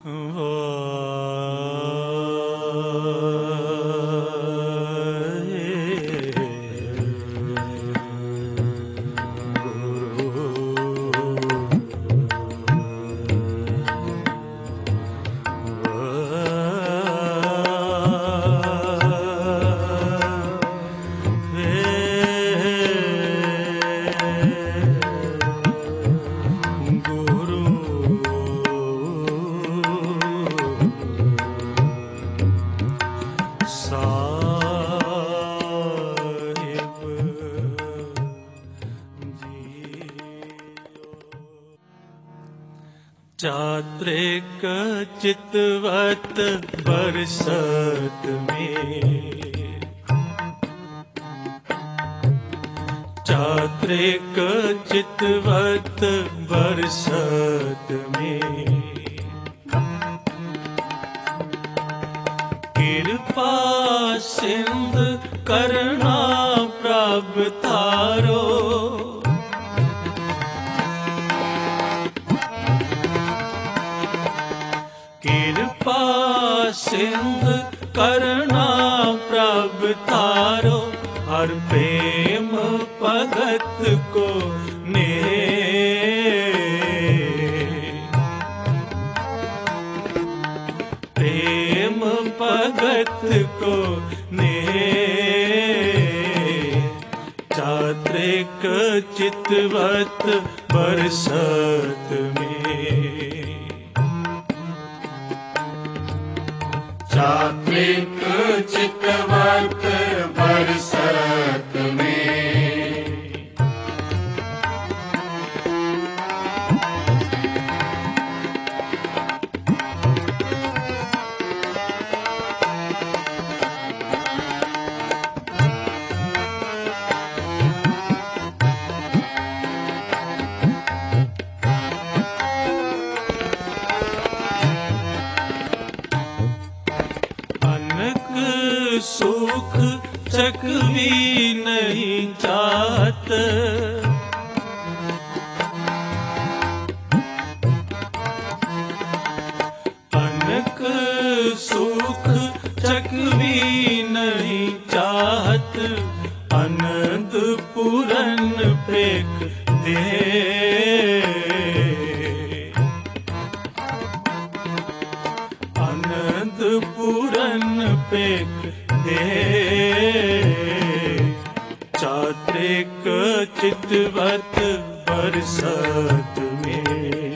चात्रिक चितवत बरसत में, चात्रिक चितवत बरसत में, कृपा सिंध करना प्रभ तारो, कृपा सिंध करना प्रभ तारो, हर प्रेम भगत को ने, प्रेम भगत को ने, चात्रिक चितवत बरसत में, चात्रिक चितवत बरसत में, सुख चकवी नहीं चाहत, अनक सुख चकवी नहीं चाहत, अनंत पूरन फेंक दे, अनंत पूरन फेंक दे, चात्रिक चितवत बरसत में,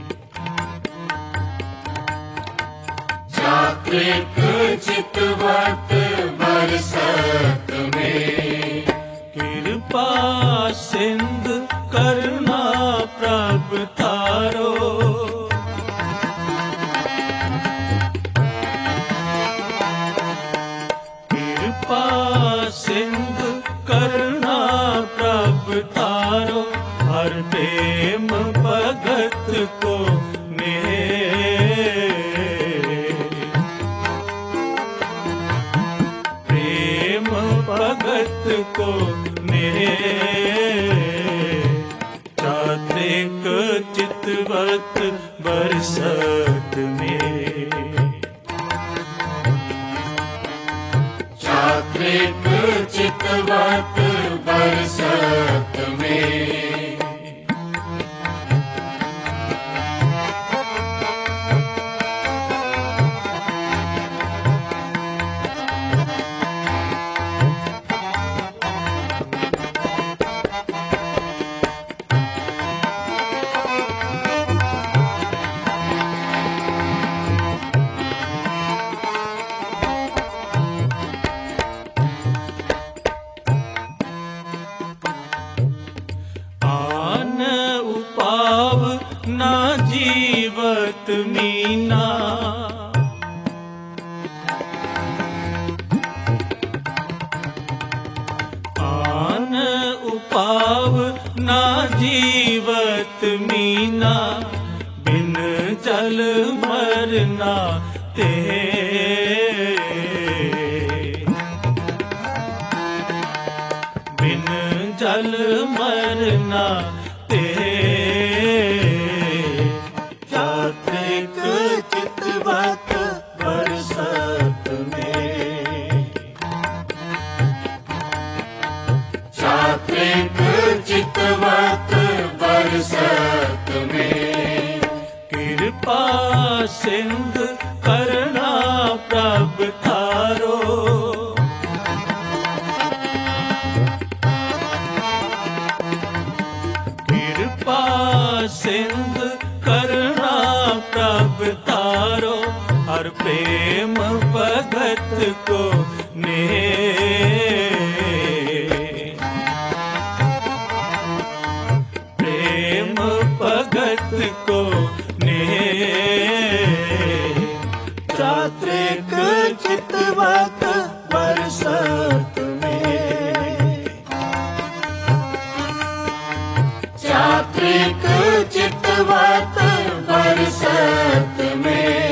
चात्रिक चितवत बरसत में, कृपा सिंध करना प्रभ तारो, सिंध करना प्रभ तारो, हर प्रेम भगत को ने, प्रेम भगत को ने, चात्रिक चितवत बरसत में, चात्रिक चितवत बरसत में, ना जीवत मीना, आन उपाव ना जीवत मीना, बिन जल मरना ते, बिन जल मरना ते, चात्रिक चित कृपा सिंध करुणा प्रभ थारो। कृपा सिंध करुणा प्रभ थारो, हर प्रेम भगत को ने। प्रेम भगत को ने। चात्रिक चितवत बरसत में। चात्रिक चितवत बरसत में।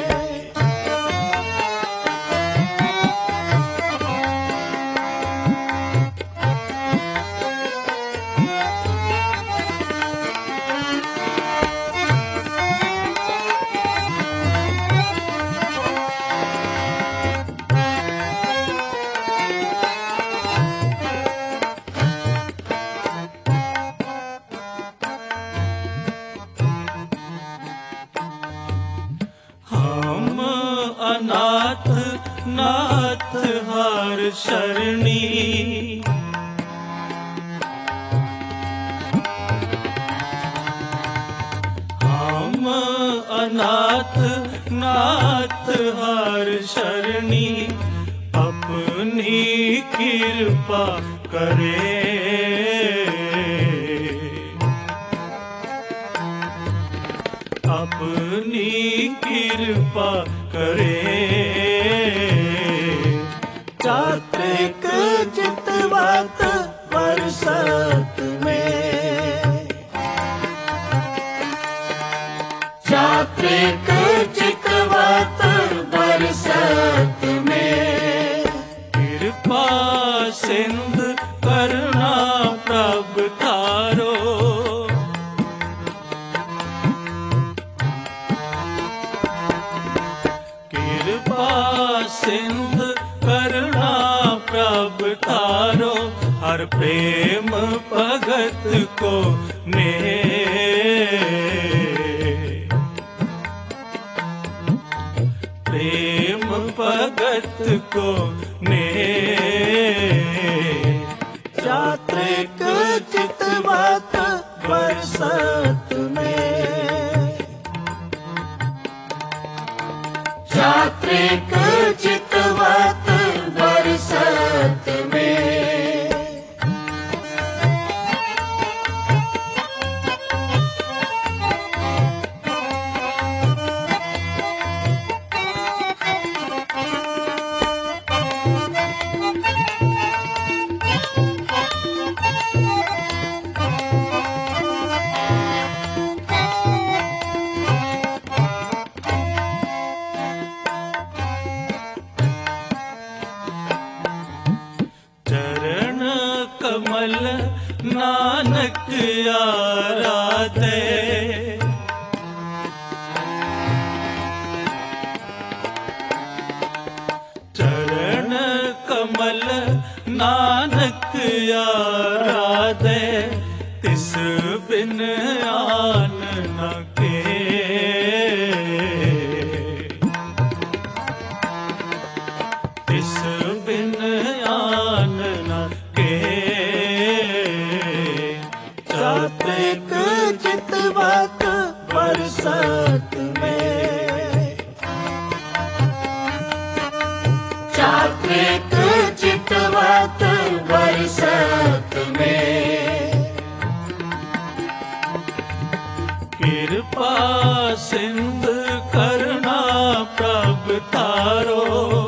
हम अनाथ नाथ हर शरणी। हम अनाथ नाथ हर शरणी, अपनी कृपा करे। अपनी कृपा करे। चात्रिक चितवत बरसत में। चात्रिक चितवत बरसत में। कृपा सिंध करुणा प्रभ थारो। कृपा सिंध करुणा प्रभ थारो, हर प्रेम भगत को ने। प्रेम भगत को ने। चात्रिक चितवत बरसत में। चात्रिक चितवत बरसत में। चरण कमल नानक आराधे। चरण कमल नानक आराधे, तिस बिन आन न के। तिस बिन आन न के। चात्रिक चितवत बरसत में। चात्रिक चितवत बरसत में। कृपा सिंध करुणा प्रभ थारो।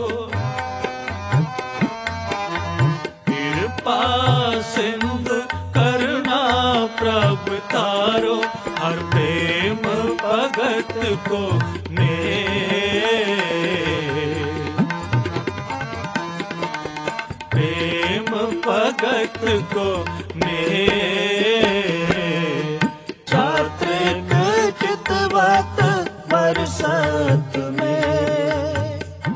कृपा सिंध करुणा प्रभ थारो, हर प्रेम भगत को ने। प्रेम भगत को ने। चात्रिक चितवत बरसत में।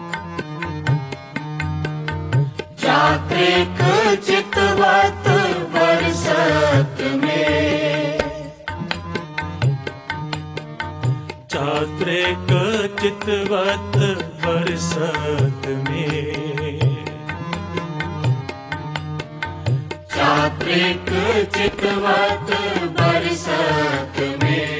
चात्रिक चितवत बरसत में। चात्रिक चितवत बरसत में। चात्रिक चितवत बरसत में।